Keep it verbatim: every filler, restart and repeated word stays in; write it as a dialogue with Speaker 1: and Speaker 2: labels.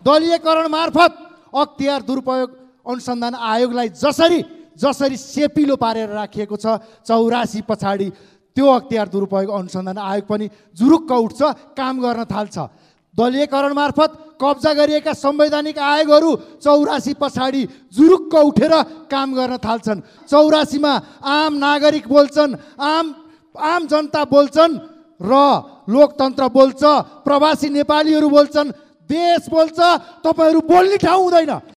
Speaker 1: दलीयकरण मार्फत अख्तियार दुरुपयोग अनुसन्धान आयोगलाई जसरी जसरी सेपिलो पारेर राखिएको छ चौरासी पछाडि त्यो अख्तियार दुरुपयोग अनुसन्धान आयोग पनि जुरुक्क उठ्छ, काम गर्न थाल्छ। दलीयकरण मार्फत कब्जा गरिएका संवैधानिक आयोगहरू चौरासी पछाडि जुरुक्क उठेर काम गर्न थाल्छन्। चौरासीमा आम नागरिक बोल्छन्, आम आम जनता बोल्छन् र लोकतन्त्र बोल्छ, प्रवासी नेपालीहरू बोल्छन्, देश बोल्छ। तपाईहरू बोल्ने ठाउँ हुँदैन।